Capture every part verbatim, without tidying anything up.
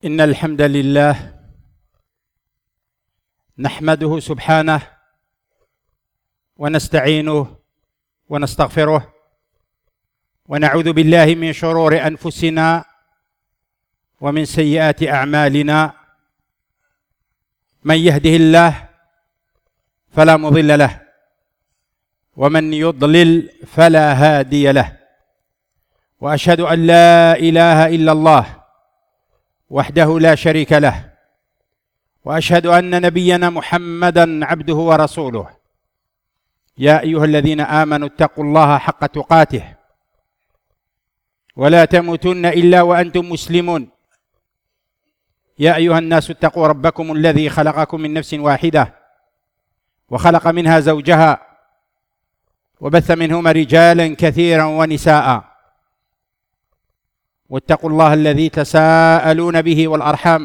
إن الحمد لله نحمده سبحانه ونستعينه ونستغفره ونعوذ بالله من شرور أنفسنا ومن سيئات أعمالنا. من يهده الله فلا مضل له ومن يضلل فلا هادي له، وأشهد أن لا إله إلا الله وحده لا شريك له، وأشهد أن نبينا محمدًا عبده ورسوله. يا أيها الذين آمنوا اتقوا الله حق تقاته ولا تموتن إلا وأنتم مسلمون. يا أيها الناس اتقوا ربكم الذي خلقكم من نفس واحدة وخلق منها زوجها وبث منهما رجالا كثيرا ونساء، واتقوا الله الذي تساءلون به والأرحام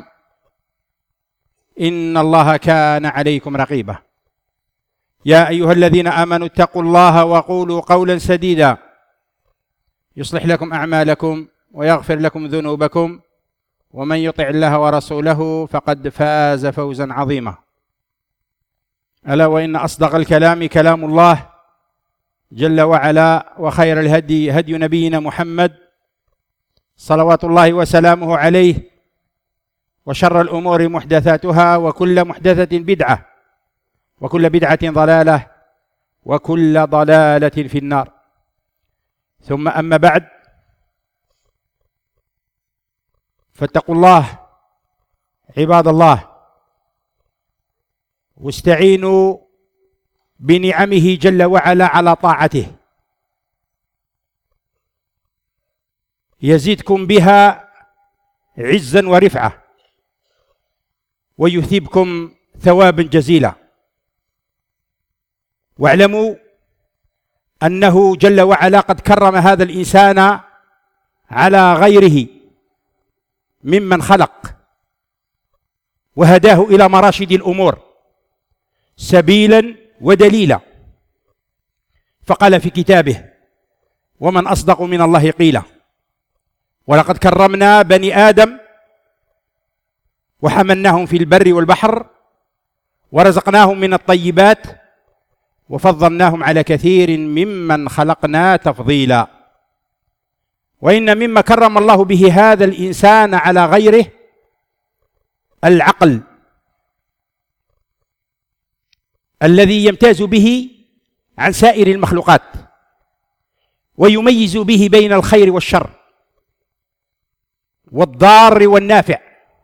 إن الله كان عليكم رقيبا. يا أيها الذين آمنوا اتقوا الله وقولوا قولا سديدا يصلح لكم أعمالكم ويغفر لكم ذنوبكم، ومن يطع الله ورسوله فقد فاز فوزا عظيما. ألا وإن أصدق الكلام كلام الله جل وعلا، وخير الهدي هدي نبينا محمد صلوات الله وسلامه عليه، وشر الأمور محدثاتها وكل محدثة بدعة وكل بدعة ضلالة وكل ضلالة في النار. ثم أما بعد، فاتقوا الله عباد الله، واستعينوا بنعمه جل وعلا على طاعته، يزيدكم بها عزا ورفعة ويثيبكم ثوابا جزيلا. واعلموا أنه جل وعلا قد كرم هذا الإنسان على غيره ممن خلق، وهداه إلى مراشد الأمور سبيلا ودليلا. فقال في كتابه: ومن أصدق من الله قيلا. ولقد كرمنا بني آدم وحملناهم في البر والبحر ورزقناهم من الطيبات وفضلناهم على كثير ممن خلقنا تفضيلا. وإن مما كرم الله به هذا الإنسان على غيره العقل الذي يمتاز به عن سائر المخلوقات ويميز به بين الخير والشر والضار والنافع.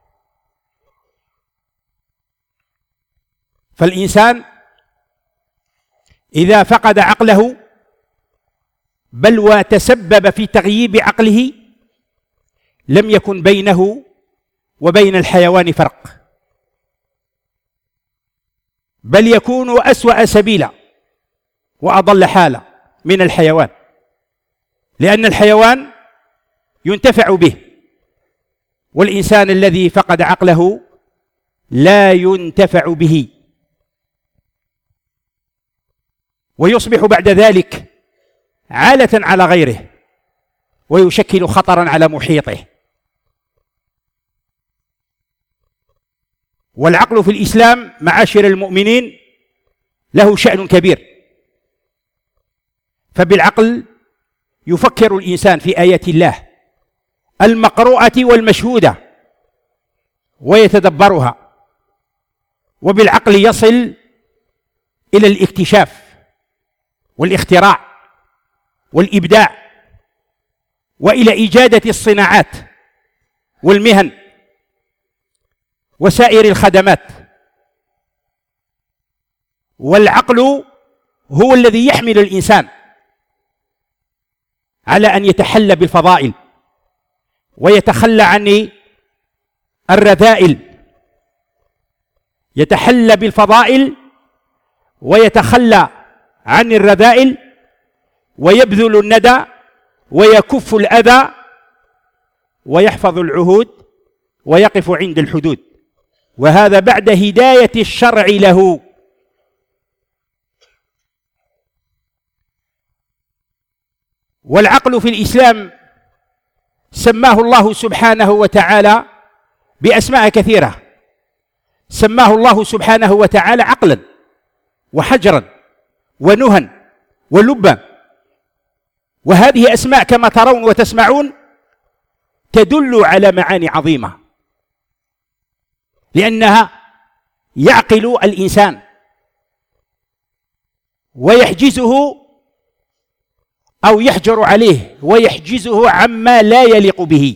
فالإنسان إذا فقد عقله بل وتسبب في تغييب عقله لم يكن بينه وبين الحيوان فرق، بل يكون أسوأ سبيلا وأضل حالا من الحيوان، لأن الحيوان ينتفع به، والإنسان الذي فقد عقله لا ينتفع به، ويصبح بعد ذلك عالة على غيره ويشكل خطرا على محيطه. والعقل في الإسلام معاشر المؤمنين له شأن كبير، فبالعقل يفكر الإنسان في آيات الله المقروءة والمشهودة ويتدبرها، وبالعقل يصل إلى الاكتشاف والاختراع والإبداع وإلى إجادة الصناعات والمهن وسائر الخدمات. والعقل هو الذي يحمل الإنسان على أن يتحلى بالفضائل ويتخلى عن الرذائل، يتحلى بالفضائل ويتخلى عن الرذائل، ويبذل الندى ويكف الأذى ويحفظ العهود ويقف عند الحدود، وهذا بعد هداية الشرع له. والعقل في الإسلام سماه الله سبحانه وتعالى بأسماء كثيرة سماه الله سبحانه وتعالى عقلا وحجرا ونهى ولبا، وهذه أسماء كما ترون وتسمعون تدل على معاني عظيمة، لأنها يعقل الإنسان ويحجزه أو يحجر عليه ويحجزه عما لا يليق به.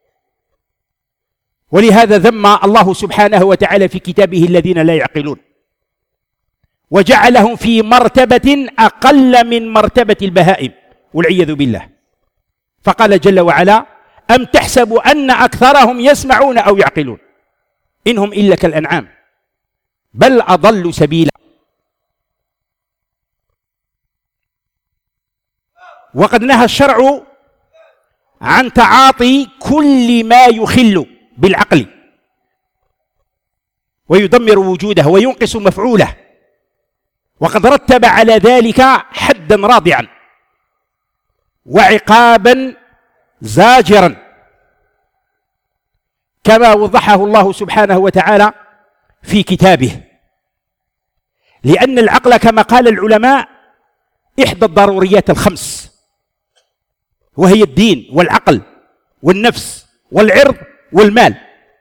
ولهذا ذم الله سبحانه وتعالى في كتابه الذين لا يعقلون، وجعلهم في مرتبة أقل من مرتبة البهائم والعياذ بالله، فقال جل وعلا: أم تحسبوا أن أكثرهم يسمعون أو يعقلون إنهم إلا كالأنعام بل أضلوا سبيلا. وقد نهى الشرع عن تعاطي كل ما يخل بالعقل ويدمر وجوده وينقص مفعوله، وقد رتب على ذلك حدا رادعا وعقابا زاجرا، كما وضحه الله سبحانه وتعالى في كتابه. لأن العقل كما قال العلماء إحدى الضروريات الخمس، وهي الدين والعقل والنفس والعرض والمال.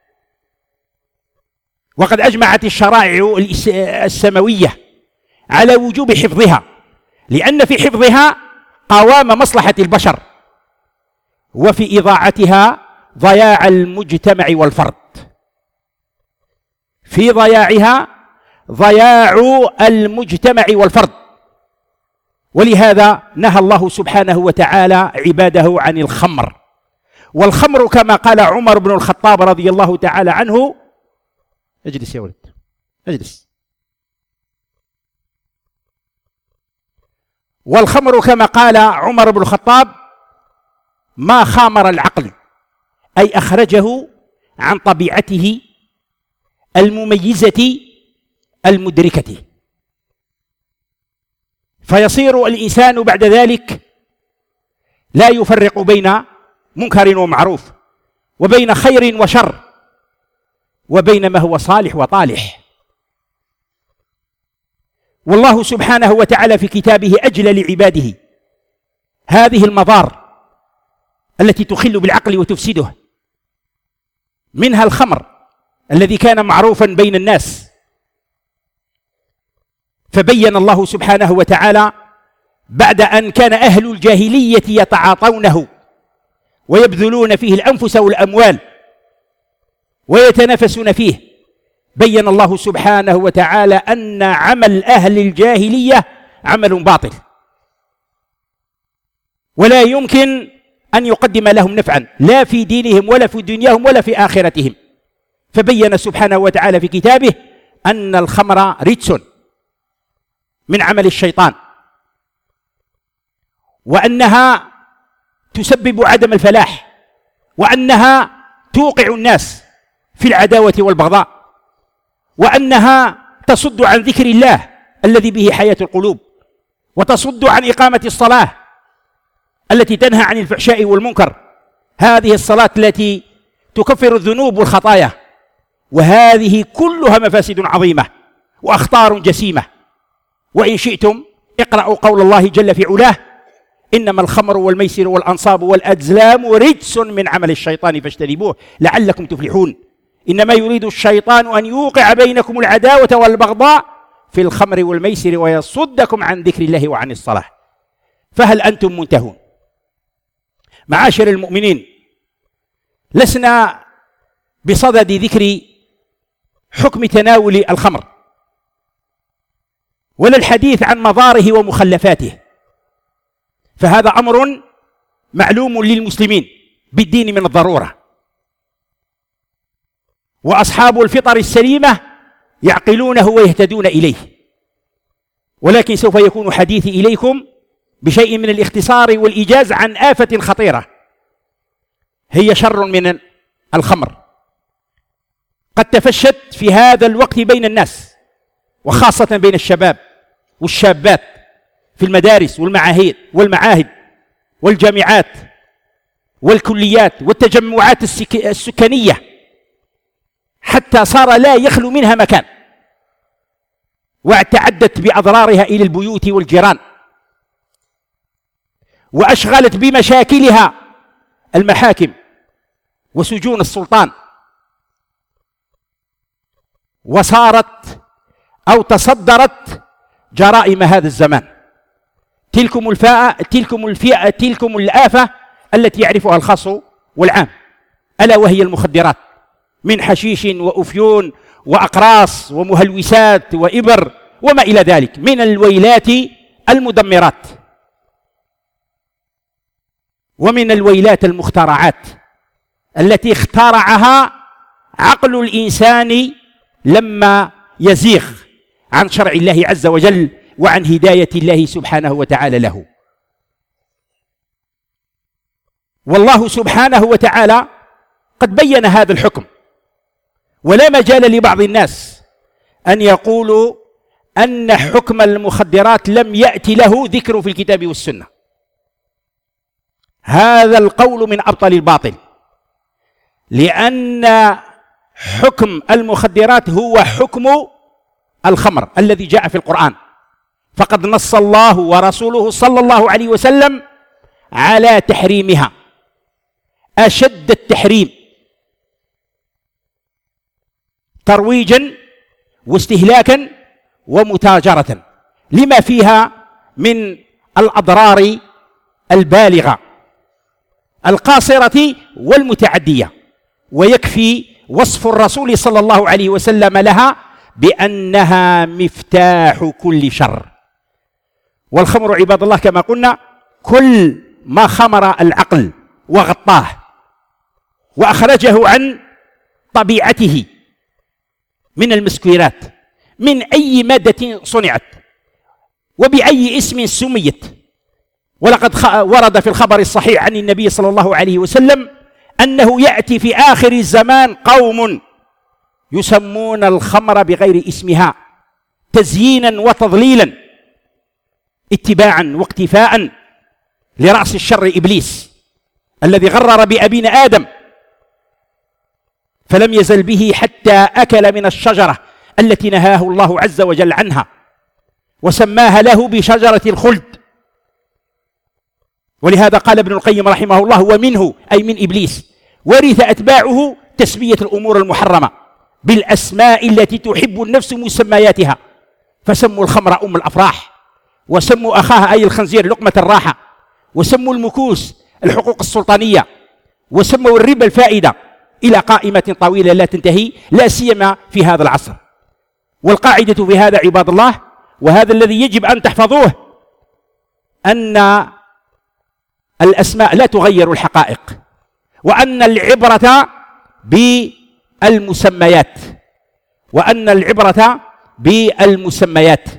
وقد أجمعت الشرائع السماوية على وجوب حفظها، لأن في حفظها قوام مصلحة البشر، وفي إضاعتها ضياع المجتمع والفرد. في ضياعها ضياع المجتمع والفرد. ولهذا نهى الله سبحانه وتعالى عباده عن الخمر. والخمر كما قال عمر بن الخطاب رضي الله تعالى عنه، اجلس يا ولد اجلس. والخمر كما قال عمر بن الخطاب: ما خامر العقل، أي أخرجه عن طبيعته المميزة المدركة، فيصير الإنسان بعد ذلك لا يفرق بين منكر ومعروف، وبين خير وشر، وبين ما هو صالح وطالح. والله سبحانه وتعالى في كتابه أجلى لعباده هذه المضار التي تخل بالعقل وتفسده، منها الخمر الذي كان معروفا بين الناس، فبين الله سبحانه وتعالى بعد أن كان أهل الجاهلية يتعاطونه ويبذلون فيه الأنفس والأموال ويتنافسون فيه، بين الله سبحانه وتعالى أن عمل أهل الجاهلية عمل باطل ولا يمكن أن يقدم لهم نفعا لا في دينهم ولا في دنياهم ولا في آخرتهم. فبين سبحانه وتعالى في كتابه أن الخمر رجس من عمل الشيطان، وأنها تسبب عدم الفلاح، وأنها توقع الناس في العداوة والبغضاء، وأنها تصد عن ذكر الله الذي به حياة القلوب، وتصد عن إقامة الصلاة التي تنهى عن الفحشاء والمنكر، هذه الصلاة التي تكفر الذنوب والخطايا. وهذه كلها مفاسد عظيمة وأخطار جسيمة. وإن شئتم اقرأوا قول الله جل في علاه: إنما الخمر والميسر والأنصاب والأزلام رجس من عمل الشيطان فاجتنبوه لعلكم تفلحون. إنما يريد الشيطان أن يوقع بينكم العداوة والبغضاء في الخمر والميسر ويصدكم عن ذكر الله وعن الصلاة، فهل أنتم منتهون؟ معاشر المؤمنين، لسنا بصدد ذكر حكم تناول الخمر ولا الحديث عن مضاره ومخلفاته، فهذا أمر معلوم للمسلمين بالدين من الضرورة، وأصحاب الفطر السليمة يعقلونه ويهتدون إليه. ولكن سوف يكون حديثي إليكم بشيء من الاختصار والإيجاز عن آفة خطيرة هي شر من الخمر، قد تفشت في هذا الوقت بين الناس، وخاصة بين الشباب والشابات في المدارس والمعاهد والمعاهد والجامعات والكليات والتجمعات السكانية حتى صار لا يخلو منها مكان، واعتدت بأضرارها إلى البيوت والجيران، وأشغلت بمشاكلها المحاكم وسجون السلطان، وصارت أو تصدرت جرائم هذا الزمان. تلكم الفاء تلكم الفئة تلكم الآفة التي يعرفها الخاص والعام، ألا وهي المخدرات من حشيش وأفيون وأقراص ومهلوسات وإبر وما إلى ذلك من الويلات المدمرات، ومن الويلات المخترعات التي اخترعها عقل الإنسان لما يزيغ عن شرع الله عز وجل وعن هداية الله سبحانه وتعالى له. والله سبحانه وتعالى قد بين هذا الحكم، ولا مجال لبعض الناس أن يقولوا أن حكم المخدرات لم يأتي له ذكر في الكتاب والسنة. هذا القول من أبطل الباطل، لأن حكم المخدرات هو حكم الخمر الذي جاء في القرآن، فقد نص الله ورسوله صلى الله عليه وسلم على تحريمها أشد التحريم ترويجا واستهلاكا ومتاجرة لما فيها من الأضرار البالغة القاصرة والمتعدية. ويكفي وصف الرسول صلى الله عليه وسلم لها بأنها مفتاح كل شر. والخمر عباد الله كما قلنا كل ما خمر العقل وغطاه وأخرجه عن طبيعته من المسكرات من أي مادة صنعت وبأي اسم سميت. ولقد ورد في الخبر الصحيح عن النبي صلى الله عليه وسلم أنه يأتي في آخر الزمان قوم يسمون الخمر بغير اسمها تزيينا وتضليلا اتباعا واقتفاء لرأس الشر إبليس الذي غرر بأبينا آدم، فلم يزل به حتى أكل من الشجرة التي نهاه الله عز وجل عنها وسماها له بشجرة الخلد. ولهذا قال ابن القيم رحمه الله ومنه أي من إبليس ورث أتباعه تسمية الأمور المحرمة بالأسماء التي تحب النفس مسمياتها، فسموا الخمر أم الأفراح، وسموا أخاها أي الخنزير لقمة الراحة، وسموا المكوس الحقوق السلطانية، وسموا الربا الفائدة، إلى قائمة طويلة لا تنتهي لا سيما في هذا العصر. والقاعدة في هذا عباد الله، وهذا الذي يجب أن تحفظوه، أن الأسماء لا تغير الحقائق، وأن العبرة بالمسميات وأن العبرة بالمسميات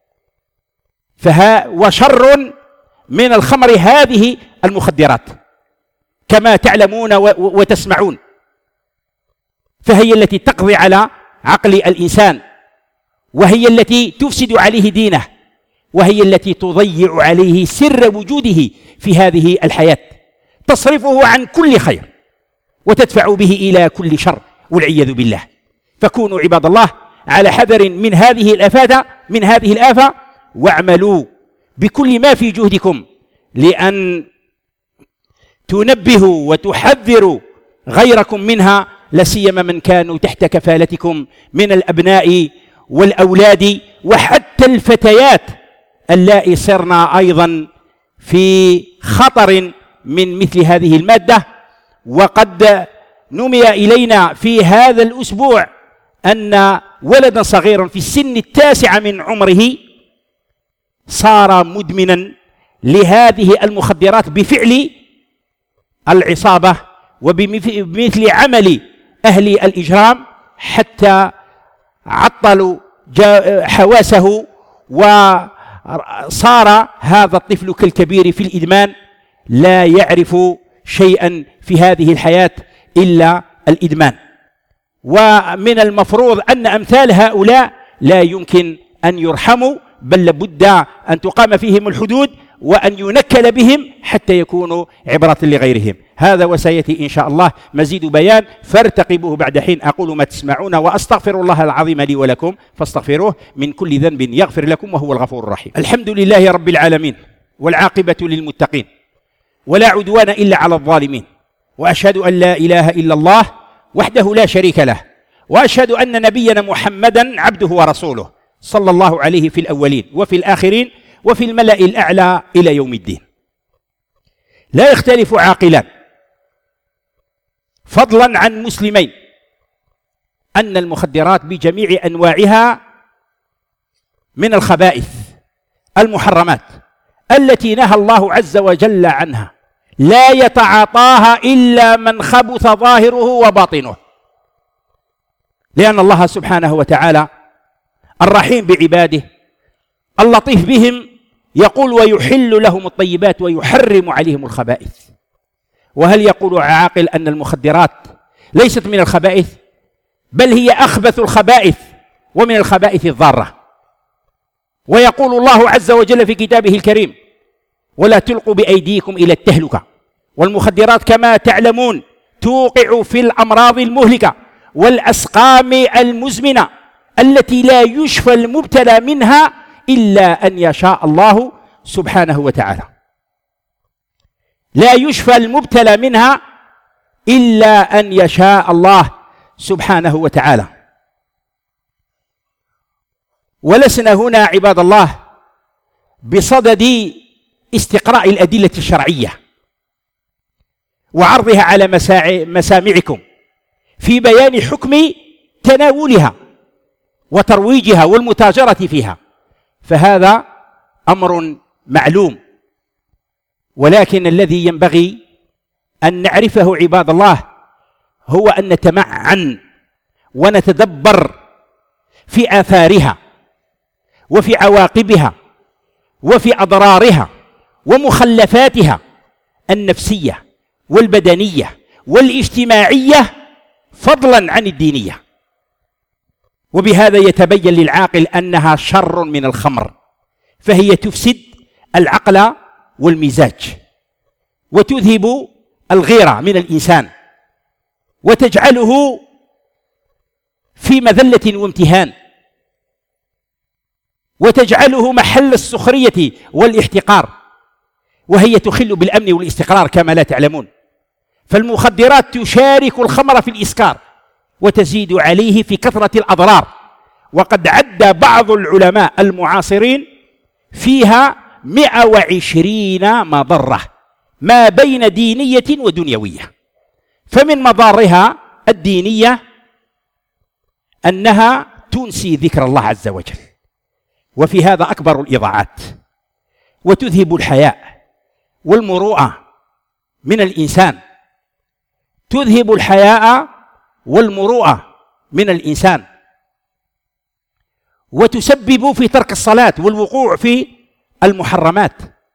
فها وشر من الخمر هذه المخدرات كما تعلمون وتسمعون، فهي التي تقضي على عقل الإنسان، وهي التي تفسد عليه دينه، وهي التي تضيع عليه سر وجوده في هذه الحياة، تصرفه عن كل خير وتدفع به إلى كل شر والعياذ بالله. فكونوا عباد الله على حذر من هذه الآفات من هذه الآفة، واعملوا بكل ما في جهدكم لأن تنبهوا وتحذروا غيركم منها، لا سيما من كانوا تحت كفالتكم من الأبناء والأولاد وحتى الفتيات اللائي صرن أيضا في خطر من مثل هذه المادة. وقد نمي إلينا في هذا الأسبوع أن ولدا صغيرا في السن التاسع من عمره صار مدمنا لهذه المخدرات بفعل العصابة وبمثل عمل أهل الإجرام، حتى عطلوا حواسه وصار هذا الطفل كالكبير في الإدمان لا يعرف شيئا في هذه الحياة إلا الإدمان. ومن المفروض أن أمثال هؤلاء لا يمكن أن يرحموا، بل لابد أن تقام فيهم الحدود وأن ينكل بهم حتى يكونوا عبرة لغيرهم. هذا وسيأتي إن شاء الله مزيد بيان، فارتقبوه بعد حين. أقول ما تسمعون وأستغفر الله العظيم لي ولكم فاستغفروه من كل ذنب يغفر لكم وهو الغفور الرحيم. الحمد لله رب العالمين، والعاقبة للمتقين، ولا عدوان إلا على الظالمين، وأشهد أن لا إله إلا الله وحده لا شريك له، وأشهد أن نبينا محمدا عبده ورسوله صلى الله عليه في الأولين وفي الآخرين وفي الملأ الأعلى إلى يوم الدين. لا يختلف عاقلان فضلا عن مسلمين أن المخدرات بجميع أنواعها من الخبائث المحرمات التي نهى الله عز وجل عنها، لا يتعاطاها إلا من خبث ظاهره وباطنه، لأن الله سبحانه وتعالى الرحيم بعباده اللطيف بهم يقول ويحل لهم الطيبات ويحرم عليهم الخبائث. وهل يقول عاقل أن المخدرات ليست من الخبائث؟ بل هي أخبث الخبائث ومن الخبائث الضارة. ويقول الله عز وجل في كتابه الكريم ولا تلقوا بأيديكم إلى التهلكة. والمخدرات كما تعلمون توقع في الأمراض المهلكة والأسقام المزمنة التي لا يشفى المبتلى منها إلا أن يشاء الله سبحانه وتعالى. لا يشفى المبتلى منها إلا أن يشاء الله سبحانه وتعالى. ولسنا هنا عباد الله بصدد استقراء الأدلة الشرعية وعرضها على مسامعكم في بيان حكم تناولها وترويجها والمتاجرة فيها، فهذا أمر معلوم. ولكن الذي ينبغي أن نعرفه عباد الله هو أن نتمعن ونتدبر في آثارها وفي عواقبها وفي أضرارها ومخلفاتها النفسية والبدنية والاجتماعية فضلا عن الدينية. وبهذا يتبين للعاقل أنها شر من الخمر، فهي تفسد العقل والمزاج وتذهب الغيرة من الإنسان وتجعله في مذلة وامتهان وتجعله محل السخرية والاحتقار، وهي تخل بالأمن والاستقرار كما لا تعلمون. فالمخدرات تشارك الخمر في الإسكار وتزيد عليه في كثرة الأضرار، وقد عد بعض العلماء المعاصرين فيها مئة وعشرين مضرة ما بين دينية ودنيوية. فمن مضارها الدينية أنها تنسي ذكر الله عز وجل، وفي هذا أكبر الإضاعات، وتذهب الحياء والمروءة من الإنسان، تذهب الحياء والمروءة من الإنسان، وتسبب في ترك الصلاة والوقوع في المحرمات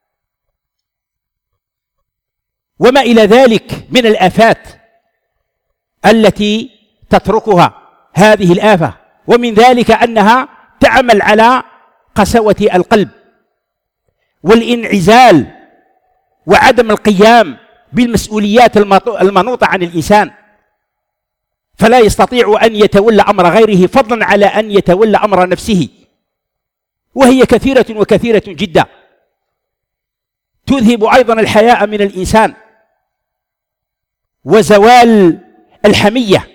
وما إلى ذلك من الآفات التي تتركها هذه الآفة. ومن ذلك أنها تعمل على قسوة القلب والانعزال وعدم القيام بالمسؤوليات المنوطة عن الإنسان، فلا يستطيع أن يتولى أمر غيره فضلا على أن يتولى أمر نفسه، وهي كثيرة وكثيرة جدا. تذهب أيضا الحياء من الإنسان وزوال الحمية،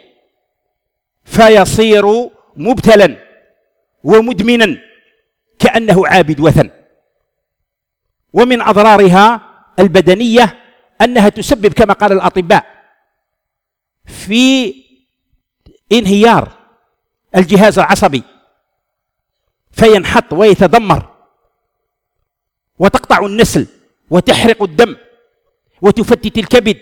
فيصير مبتلا ومدمنا كأنه عابد وثن. ومن أضرارها البدنية أنها تسبب كما قال الأطباء في انهيار الجهاز العصبي فينحط ويتدمر، وتقطع النسل وتحرق الدم وتفتت الكبد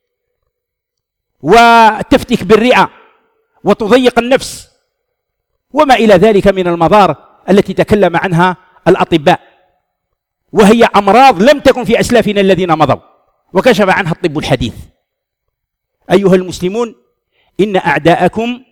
وتفتك بالرئة وتضيق النفس وما إلى ذلك من المضار التي تكلم عنها الأطباء، وهي أمراض لم تكن في أسلافنا الذين مضوا وكشف عنها الطب الحديث. أيها المسلمون، إن أعداءكم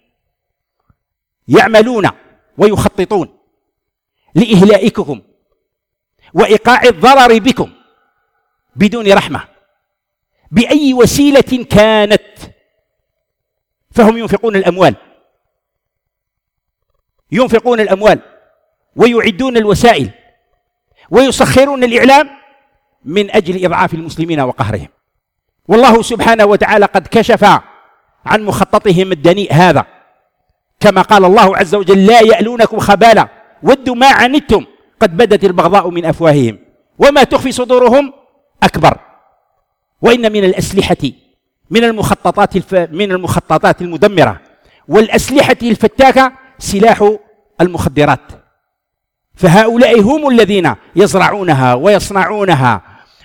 يعملون ويخططون لإهلائكم وإيقاع الضرر بكم بدون رحمة بأي وسيلة كانت. فهم ينفقون الأموال ينفقون الأموال ويعدون الوسائل ويسخرون الإعلام من أجل إضعاف المسلمين وقهرهم. والله سبحانه وتعالى قد كشف عن مخططهم الدنيء هذا، كما قال الله عز وجل: لا يألونكم خبالا ودوا ما عنتم قد بدت البغضاء من أفواههم وما تخفي صدورهم أكبر. وإن من الأسلحة من المخططات الف... من المخططات المدمرة والأسلحة الفتاكة سلاح المخدرات. فهؤلاء هم الذين يزرعونها ويصنعونها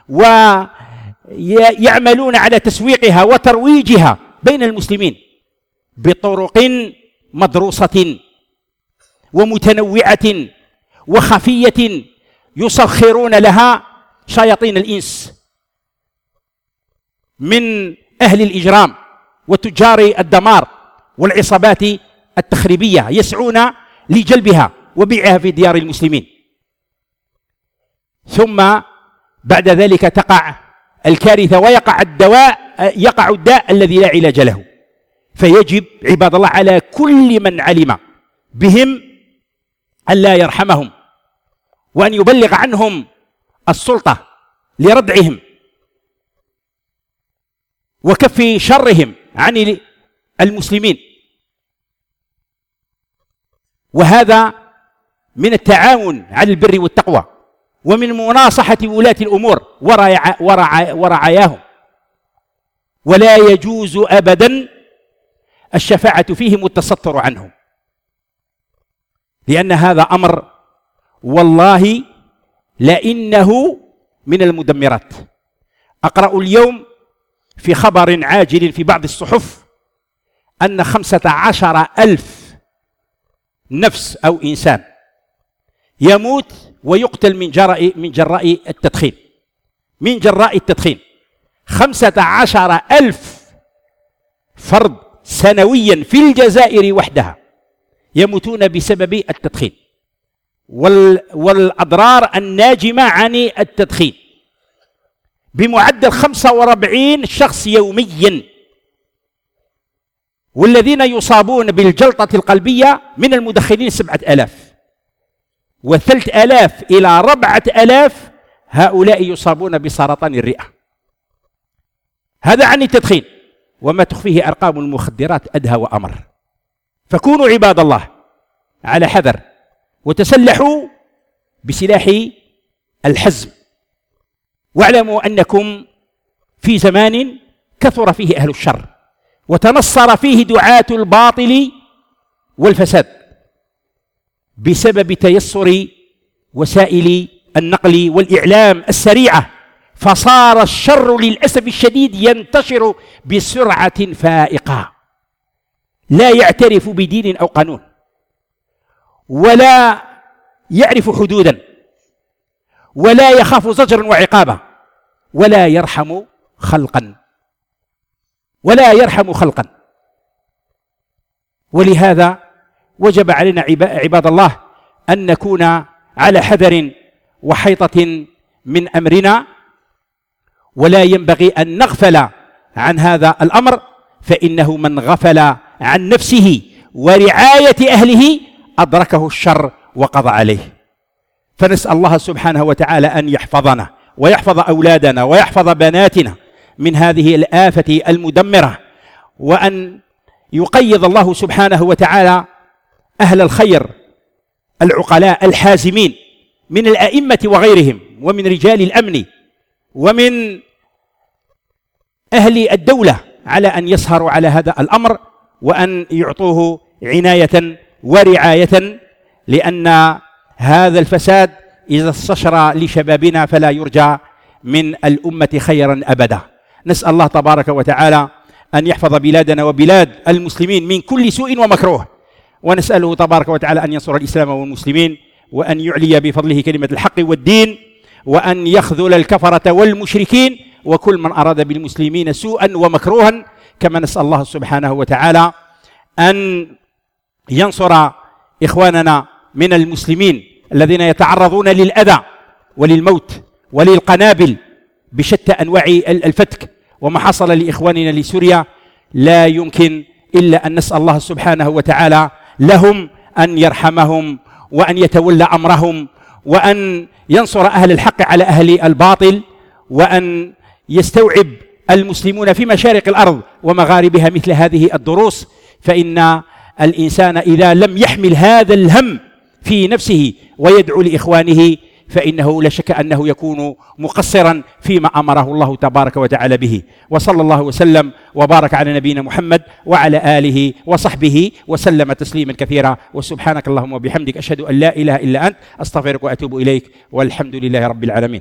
ويعملون على تسويقها وترويجها بين المسلمين بطرق مدروسة ومتنوعة وخفية يسخرون لها شياطين الإنس من أهل الإجرام وتجار الدمار والعصابات التخريبية، يسعون لجلبها وبيعها في ديار المسلمين. ثم بعد ذلك تقع الكارثة ويقع الدواء يقع الداء الذي لا علاج له. فيجب عباد الله على كل من علم بهم أن لا يرحمهم وأن يبلغ عنهم السلطة لردعهم وكف شرهم عن المسلمين. وهذا من التعاون على البر والتقوى ومن مناصحة ولاة الأمور ورعا ورعا ورعاياهم. ولا يجوز أبدا الشفاعة فيهم والتستر عنهم، لأن هذا أمر والله لإنه من المدمرات. أقرأ اليوم في خبر عاجل في بعض الصحف أن خمسة عشر ألف نفس أو إنسان يموت ويقتل من جراء من جراء التدخين من جراء التدخين خمسة عشر ألف فرد سنويا في الجزائر وحدها يموتون بسبب التدخين والأضرار الناجمة عن التدخين بمعدل خمسة وأربعين شخص يوميا. والذين يصابون بالجلطة القلبية من المدخنين سبعة آلاف، وثلث آلاف إلى ربعة آلاف هؤلاء يصابون بسرطان الرئة. هذا عن التدخين، وما تخفيه أرقام المخدرات أدهى وأمر. فكونوا عباد الله على حذر وتسلحوا بسلاح الحزم، واعلموا أنكم في زمان كثر فيه أهل الشر وتنصر فيه دعاة الباطل والفساد بسبب تيسر وسائل النقل والإعلام السريعة، فصار الشر للأسف الشديد ينتشر بسرعة فائقة، لا يعترف بدين أو قانون ولا يعرف حدودا ولا يخاف زجرا وعقابا ولا يرحم خلقا ولا يرحم خلقا. ولهذا وجب علينا عباد الله أن نكون على حذر وحيطة من أمرنا، ولا ينبغي أن نغفل عن هذا الأمر، فإنه من غفل عن نفسه ورعاية أهله أدركه الشر وقضى عليه. فنسأل الله سبحانه وتعالى أن يحفظنا ويحفظ أولادنا ويحفظ بناتنا من هذه الآفة المدمرة، وأن يقيض الله سبحانه وتعالى أهل الخير العقلاء الحازمين من الأئمة وغيرهم ومن رجال الأمن ومن أهل الدولة على أن يسهروا على هذا الأمر وأن يعطوه عناية ورعاية، لأن هذا الفساد إذا استشرى لشبابنا فلا يرجى من الأمة خيرا أبدا. نسأل الله تبارك وتعالى أن يحفظ بلادنا وبلاد المسلمين من كل سوء ومكروه، ونسأله تبارك وتعالى أن ينصر الإسلام والمسلمين، وأن يعلي بفضله كلمة الحق والدين، وأن يخذل الكفرة والمشركين وكل من أراد بالمسلمين سوءا ومكروها. كما نسأل الله سبحانه وتعالى أن ينصر إخواننا من المسلمين الذين يتعرضون للأذى وللموت وللقنابل بشتى أنواع الفتك. وما حصل لإخواننا لسوريا لا يمكن إلا أن نسأل الله سبحانه وتعالى لهم أن يرحمهم وأن يتولى أمرهم وأن ينصر أهل الحق على أهل الباطل، وأن يستوعب المسلمون في مشارق الأرض ومغاربها مثل هذه الدروس. فإن الإنسان إذا لم يحمل هذا الهم في نفسه ويدعو لإخوانه فإنه لا شك أنه يكون مقصرا فيما أمره الله تبارك وتعالى به. وصلى الله وسلم وبارك على نبينا محمد وعلى آله وصحبه وسلم تسليما كثيرا. وسبحانك اللهم وبحمدك أشهد أن لا إله إلا أنت أستغفرك وأتوب إليك، والحمد لله رب العالمين.